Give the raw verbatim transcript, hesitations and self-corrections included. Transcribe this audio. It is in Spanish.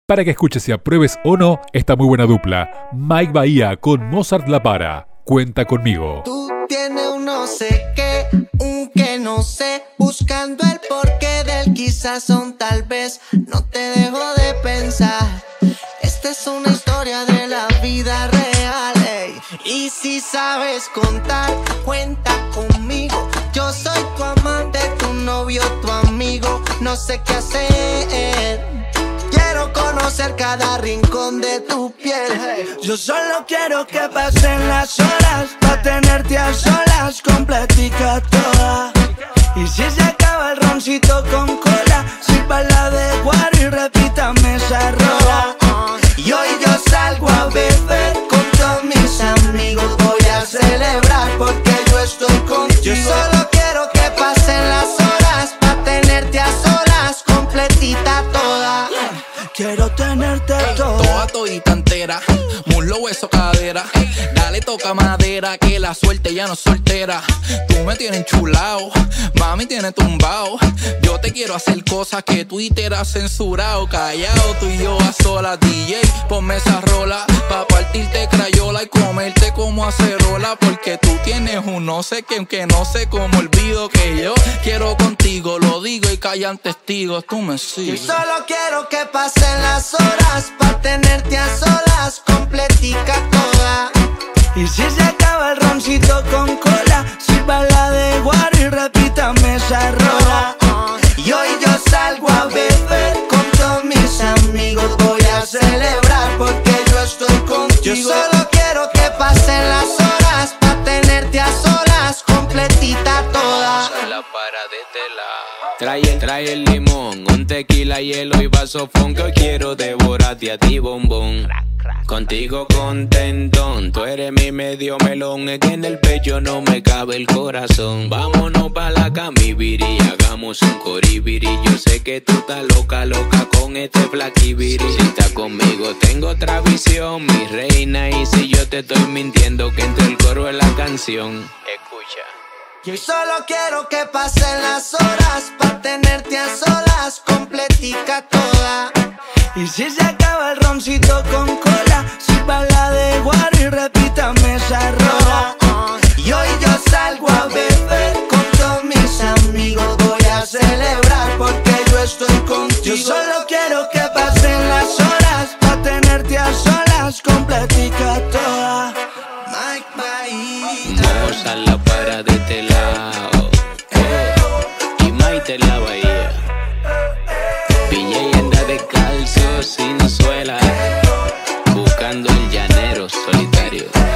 Para que escuches y apruebes o no esta muy buena dupla. Mike Bahía con Mozart La Para. Cuenta conmigo. Tú tienes un no sé qué, un que no sé, buscando el porqué del quizás son tal vez. No te dejo de pensar. Esta es una historia de la vida real, ey. Y si sabes contar, cuenta conmigo. Yo soy tu amante, tu novio, tu amigo. No sé qué hacer. Quiero conocer cada rincón de tu piel. Yo solo quiero que pasen las horas pa' tenerte a solas, completica toda. Y si se acaba el roncito con cola, sírvala de guaro y repítame esa rola. Y hoy yo salgo a beber con todos mis amigos. Voy a celebrar porque yo estoy contigo. Yo solo quiero que pasen las horas pa' tenerte a solas, completita toda. Quiero tenerte Ey, toda. Toda todita entera, muslo, hueso, cadera. Dale, toca madera, que la suerte ya no es soltera. Tú me tienes enchulado, mami tienes tumbado. Yo te quiero hacer cosas que Twitter ha censurado. Callado, tú y yo a solas, D J, ponme esa rola pa' partirte crayola y comerte como acerola. Porque tú tienes un no sé qué, que no sé cómo olvido que yo quiero contigo. Lo digo y callan testigos, tú me sigues. Yo solo quiero que pasen las horas pa' tenerte a solas, completica toda. Y si se acaba el roncito con cola, sírvala de guaro y repítame esa rola. Y hoy yo salgo a beber con todos mis amigos. Voy a celebrar porque yo estoy contigo. Yo solo quiero que pasen las horas pa' tenerte a solas, completita toda. Trae el, trae el limón, un tequila, hielo y vaso fon, que hoy quiero devorarte a ti, bombón. Contigo contentón, tú eres mi medio melón, es que en el pecho no me cabe el corazón. Vámonos pa' la camibiri, hagamos un coribiri. Yo sé que tú estás loca, loca con este flaquibiri. Si estás conmigo tengo otra visión, mi reina, y si yo te estoy mintiendo, que entre el coro es la canción. Escucha. Yo solo quiero que pasen las horas pa' tenerte a solas, completica toda. Y si se acaba el roncito con cola, sírvala de guaro y repítame esa rola. Y hoy yo salgo a beber con todos mis amigos. Voy a celebrar porque yo estoy contigo. Yo solo quiero que pasen las horas pa' tenerte a solas, completica toda. Mike Bahía. Mozart La Para de este lado, oh, y Mike de la Bahía. P J anda descalzo sin suela, buscando el llanero solitario.